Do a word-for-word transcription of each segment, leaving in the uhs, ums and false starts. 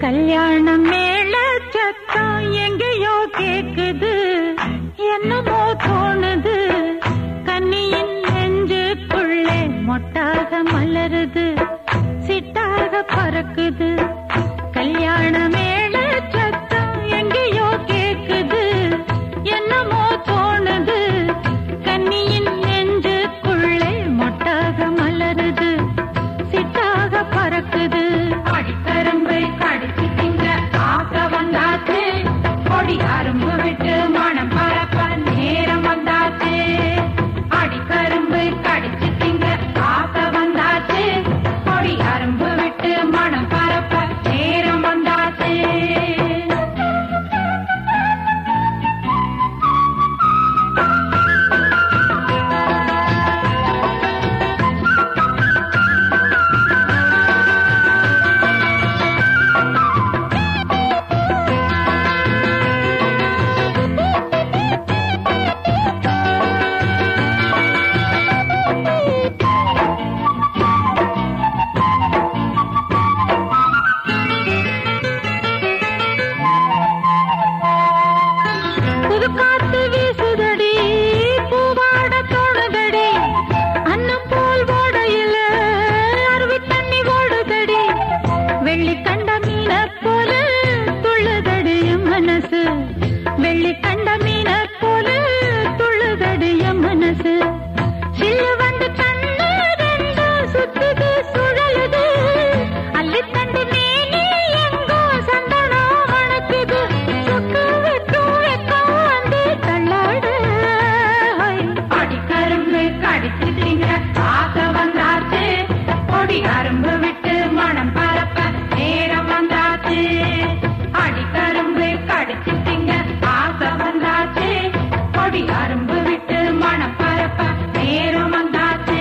கல்யாணம் மேல சத்தம் எங்கேயோ கேக்குது, என்னமோ தோணுது, கன்னியின் நெஞ்சுக்குள்ளே மொட்டாக மலருது, சிட்டாக பறக்குது. கல்யாண மேல சத்தம் எங்கேயோ கேக்குது, என்னமோ தோணுது, கன்னியின் நெஞ்சுக்குள்ளே மொட்டாக மலருது, சிட்டாக பறக்குது. அடிக்கரும்பை கடிச்சு திங்க ஆக்க வந்தாச்சு, கொடி அரும்பு விட்டு மனம் பரப்ப நேரம் வந்தாச்சு. அடிக்கரும்பை கடிச்சு திங்க ஆக்க வந்தாச்சு, கொடி அரும்பு விட்டு மனம் பரப்ப நேரம் வந்தாச்சு. காத்து வீசுதடி, பூவாட தோணுதடி, அன்னம் போல் ஓடையில அருவி தண்ணி ஓடுதடி, வெள்ளி கண்ட மீன போல துள்ளுதடி என் மனசு, வெள்ளி கண்ட மீன போல துள்ளுதடி என் மனசு. சில்லு வந்து கண்ணு ரெண்டு சுத்துது சுழலுது, அள்ளி தண்டு மேலே எங்கோ சந்தனம் மணக்குது, சொக்கு வெக்கம் வெக்கம் வந்து தள்ளாடு. அடிக்கரும்பு கடிச்சு திங்க ஆக்க வந்தாச்சு, கொடி அரும்பு விட்டு மனம் பரப்ப நேரம் வந்தாச்சு. அடிக்கரும்பு கடிச்சு திங்க ஆக்க வந்தாச்சு, கொடி அரும்பு விட்டு மனம் பரப்ப நேரம் வந்தாச்சு.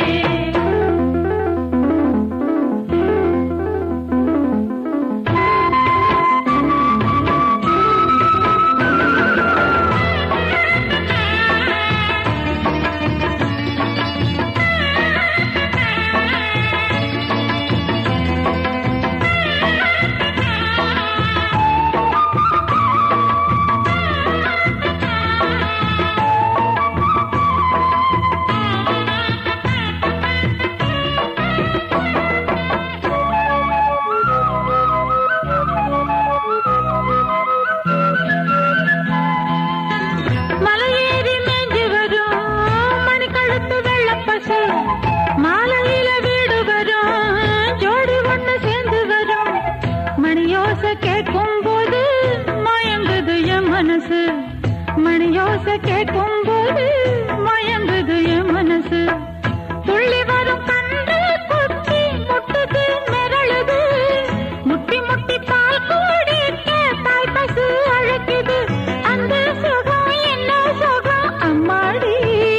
மலையேறி மேஞ்சு வரும் மணிக்கழுத்து வெள்ளப்பசு, மாலையில வீடு வரும் ஜோடி ஒண்ணு சேர்ந்து வரும், மணியோச கேட்கும் போது மயங்குது என் மனசு, மணியோச கேட்கும் போது மயங்குது என் மனசு. துள்ளி வரும் கண்டு குச்சி முட்டுது மிரளுது, முட்டி முட்டி பால் கூடிக்க தாய் பசு அழைக்குது, அந்த சுகம் என்ன சுகம் அம்மாடி.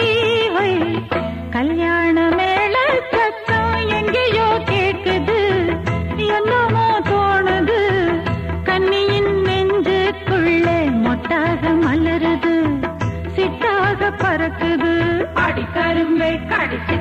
கல்யாண மேல சத்தம் எங்கேயோ கேக்குது, என்னமோ தோணுது, கன்னியின் நெஞ்சுக்குள்ளே மொட்டாக மலருது, சிட்டாக பறக்குது. அடிக்கரும்பை கடிச்சு